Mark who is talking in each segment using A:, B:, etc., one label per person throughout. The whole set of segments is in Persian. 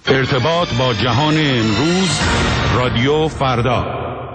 A: ارتباط با جهان امروز، رادیو فردا.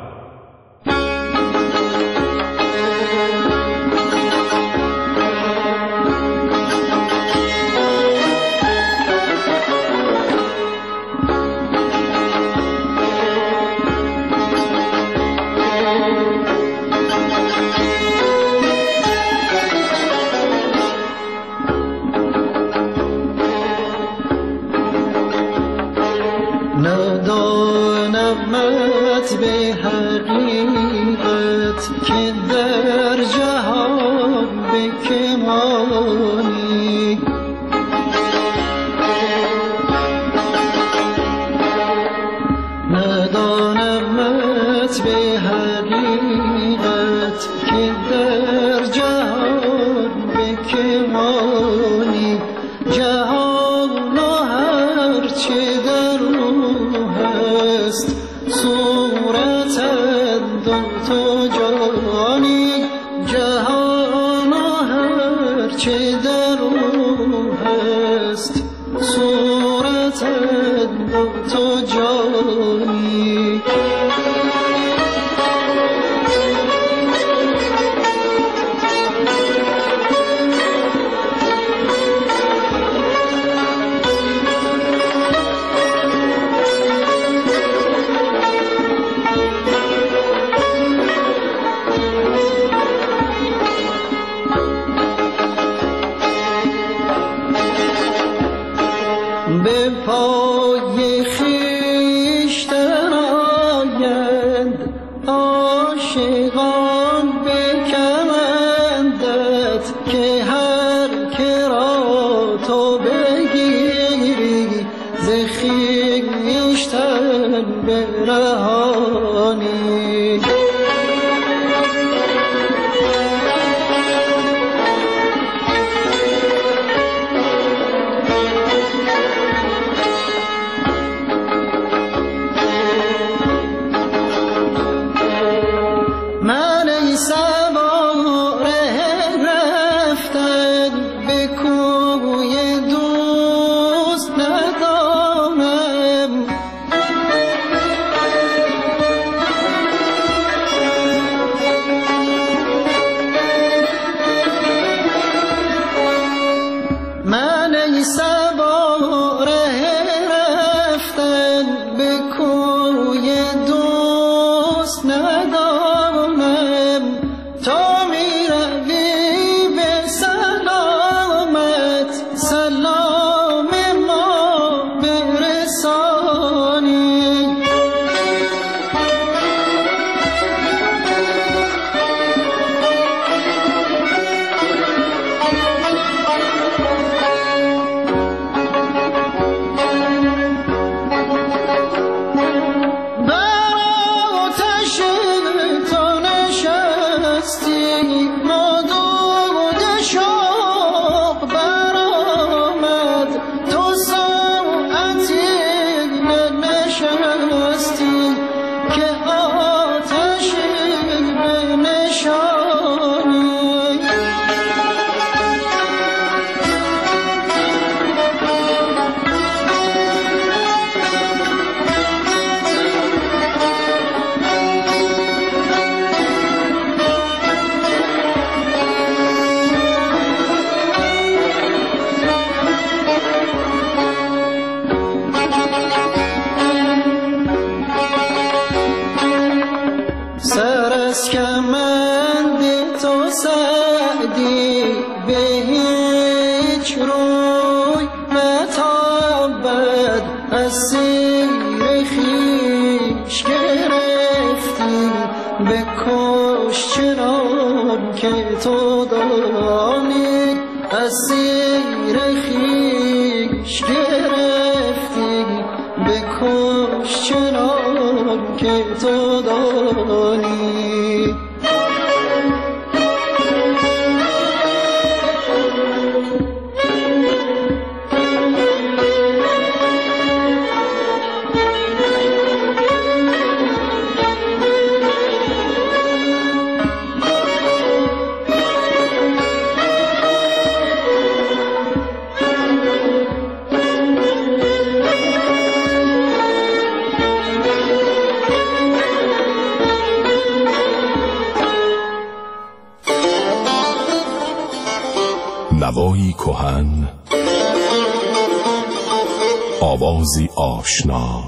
B: ندانمت به حقیقت که در جهان به که مانی، ندانمت به حقیقت که در جهان به که مانی، جهان و هر چه در صورتت دو تو جانی، جهان و هر چه در او هست صورتت دو تو جانی. به پای خویشتن آیند عاشقان به کمندت، که هر که را تو بگیری ز خویشتن برهانی. من ای سوار رفتن به کوی دوست ندانم، من ای سوار رفتن به کوی دوست ندانم، تا می روی به سلامت سلام ما برسانی. بر آتش تو نشستی مادود شوق برآمد، تو ساعتی ننشستی که آتشی بنشانی. سر از کمند تو سعدی به هیچ روی نتابد، اسیر خویش گرفتی بکش چنان که تو دانی، اسیر خویش گرفتی بکش چنان که تو دانی.
C: هوایی کهن، آوازی آشنا،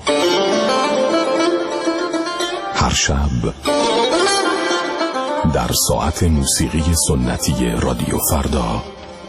C: هر شب در ساعت موسیقی سنتی رادیو فردا.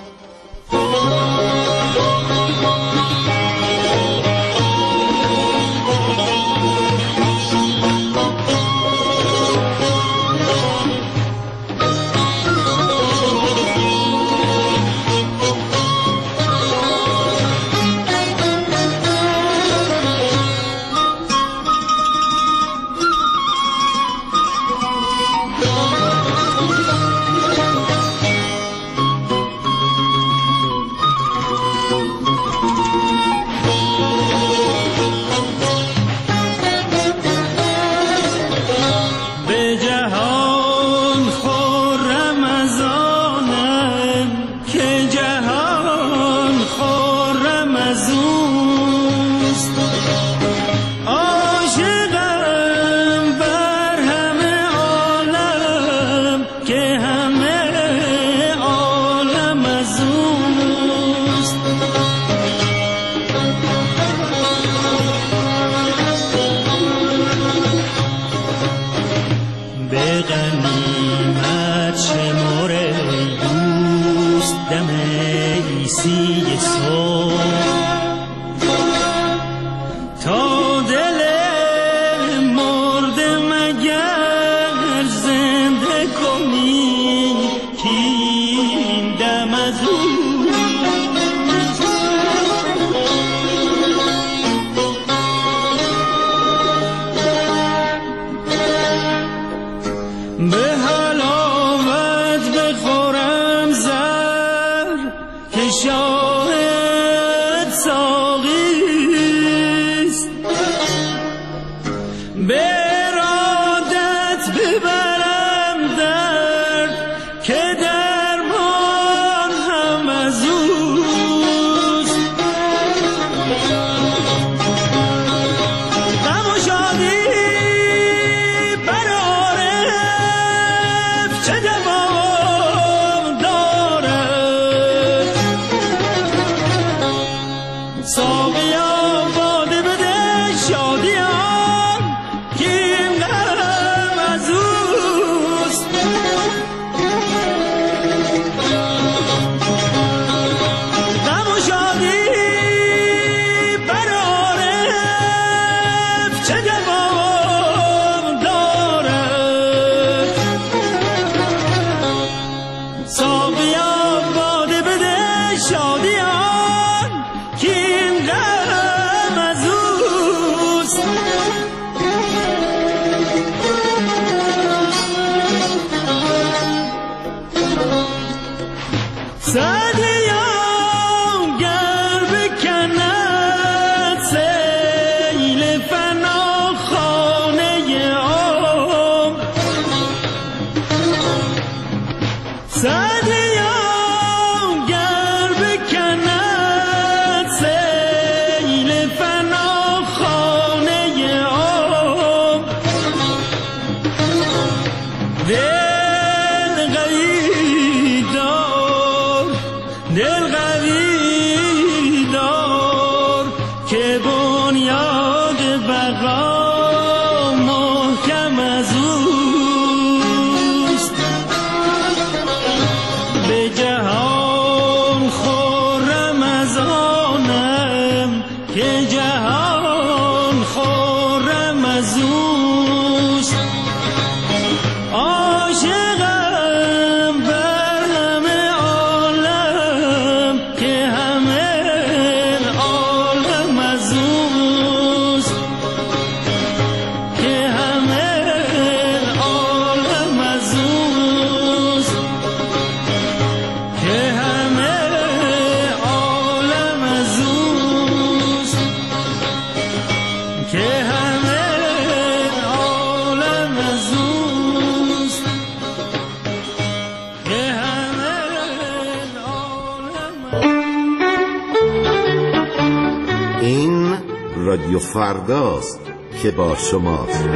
D: رادیو فرداست که با شماست.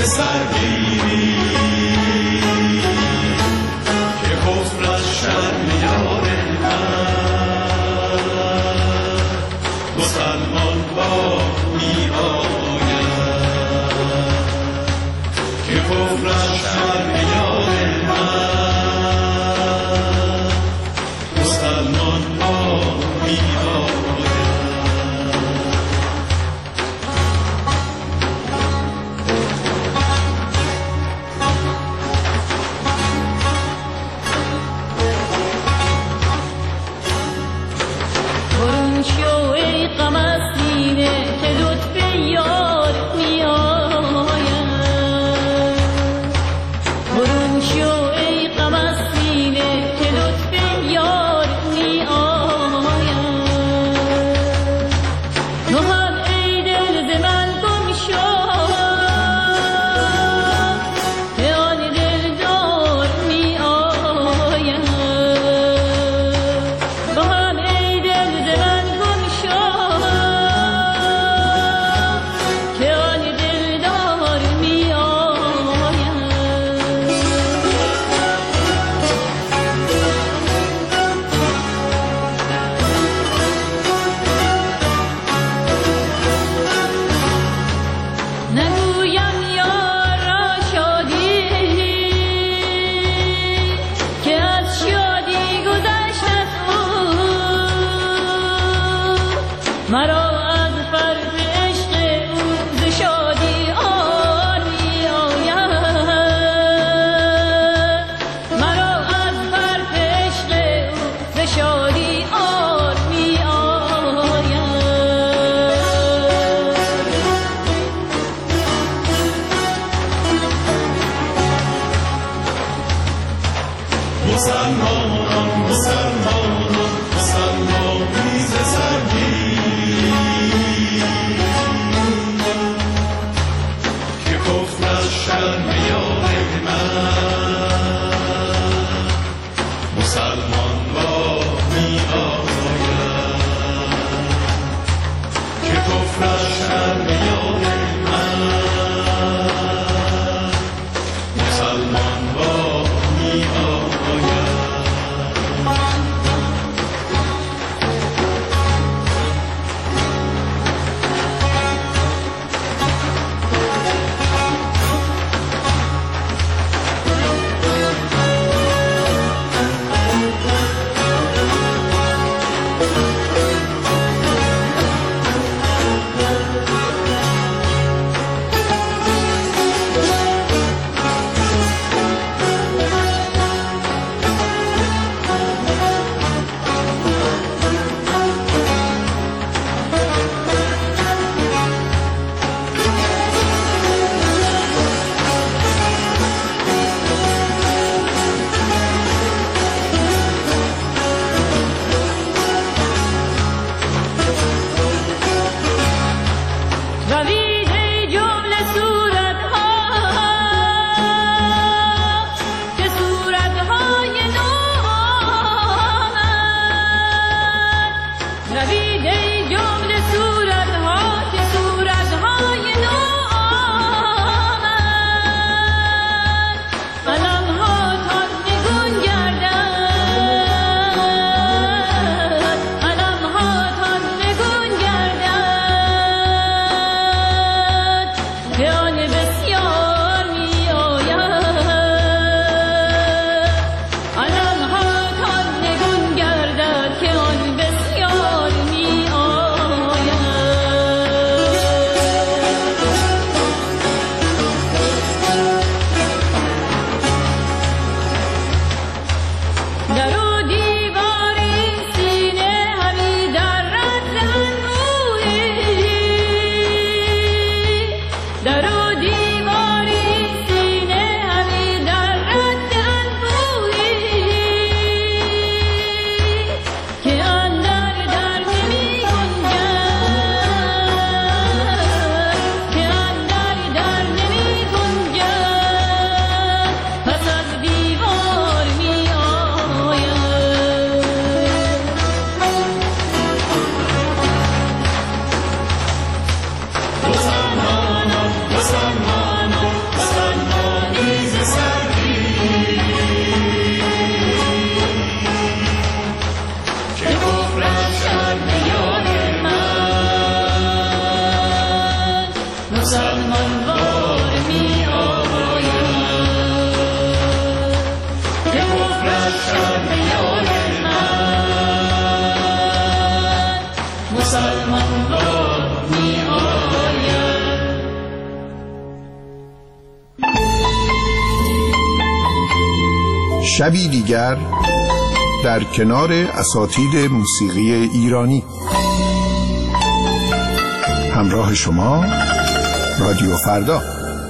E: سرگیری که کفر از شرم یار من مسلمان با می آید که کفر از شرم یار من مسلمان با می آید.
F: علم ها تا نگون گردد که آن بسیار می
E: مسلمان را می آید.
F: شبی دیگر در کنار اساتید موسیقی ایرانی. همراه شما رادیو فردا.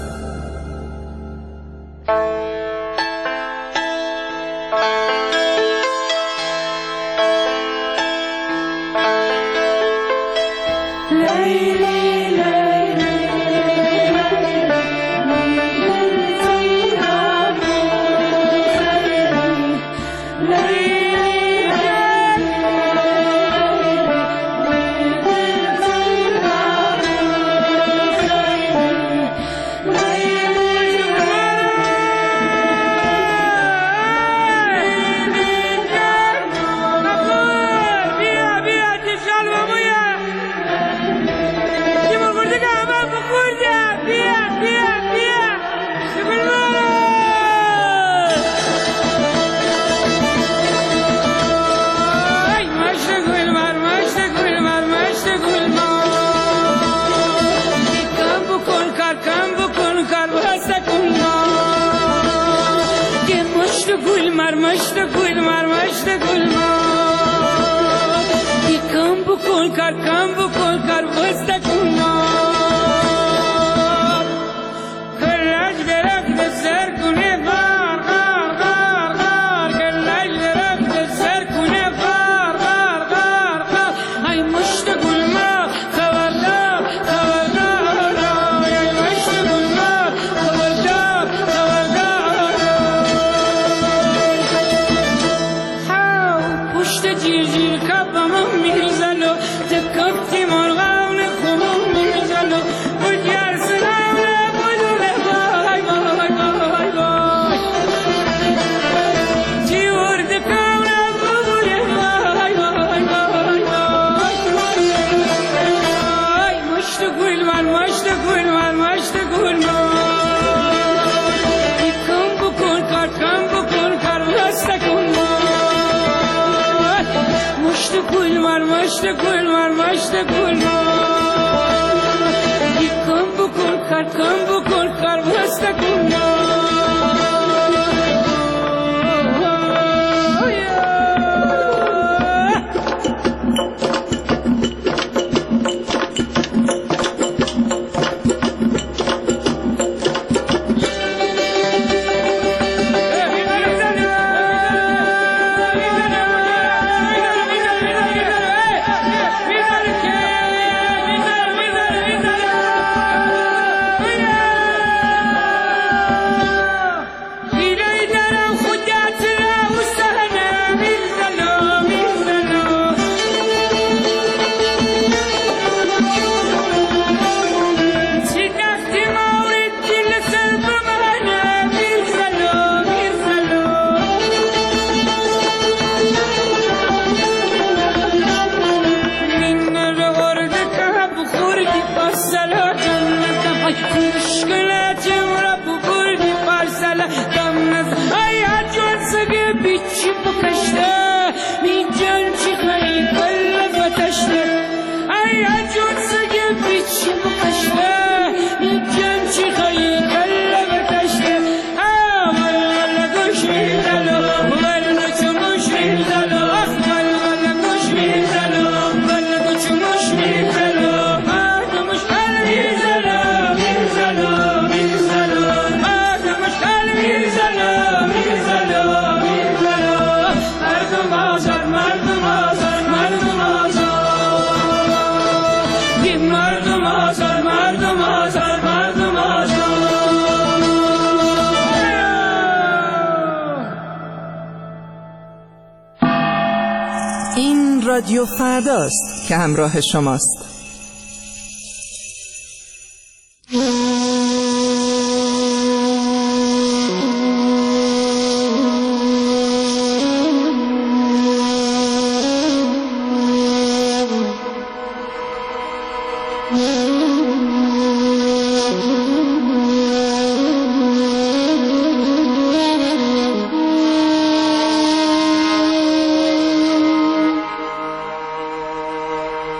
G: رادیو فرداست که همراه شماست.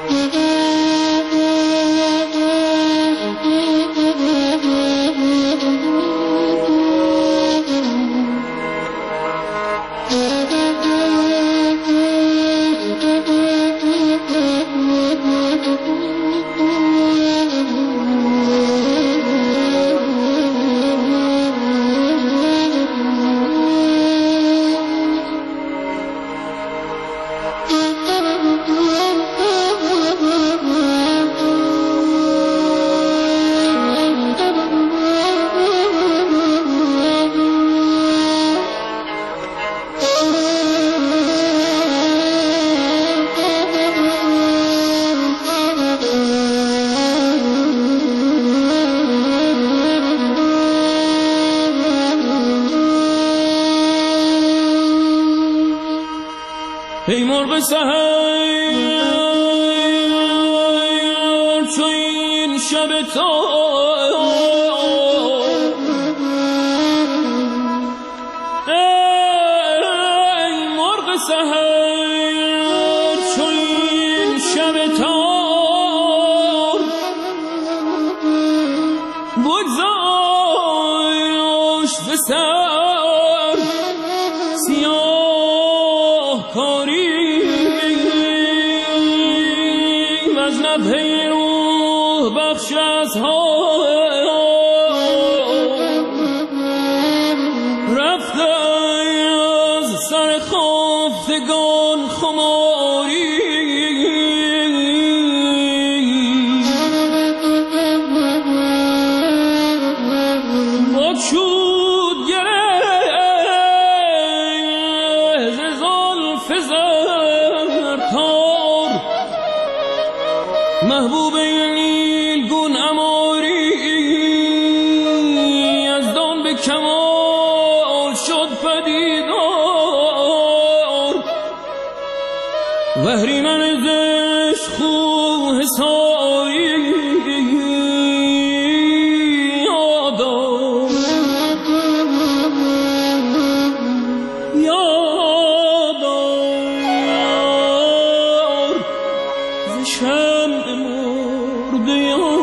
E: ای مرغ سحر چو این شب تار، ای مرغ سحر چو این شب تار، بگذاشت ز سر سیاه کاری روح بخش از ها رفته از سر خفتگان خماری، با چود گره ز زلف زرتار محبوب نیلگون اماری، از دان به کمال شد پدیدار، وهریمن زشت خو حساری یادار ز شمع مرده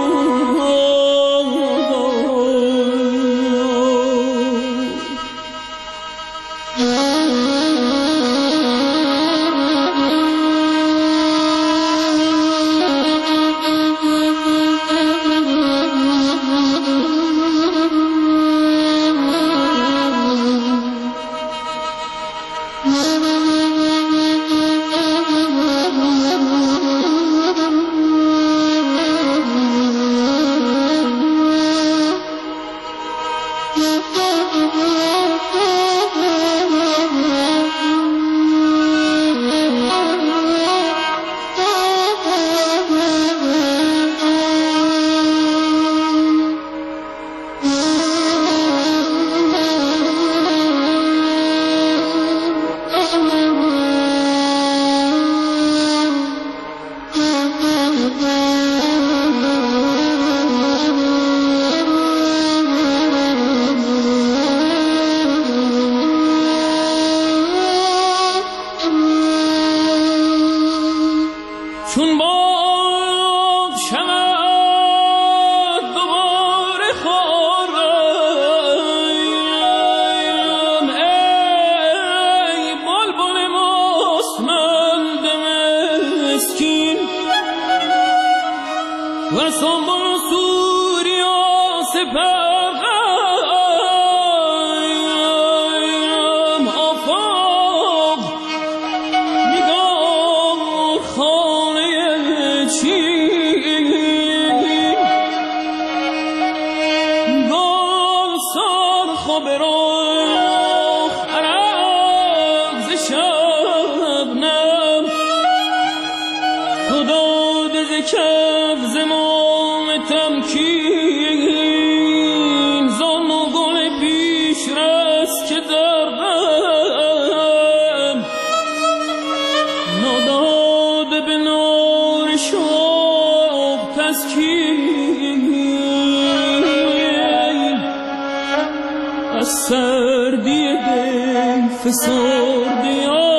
E: چون باد شود دوباره خورم، ای بلبل مستمند مسکین و سنبل و سوریا سپرم، آفاق نگاه خانه چین، گل سرخ و براخ عرق ز شبنم، خداده ز کف زمام تمکین، زان و گل پیش رس که دردم نداده به نور شوق تسکین، از سردی دل فسرده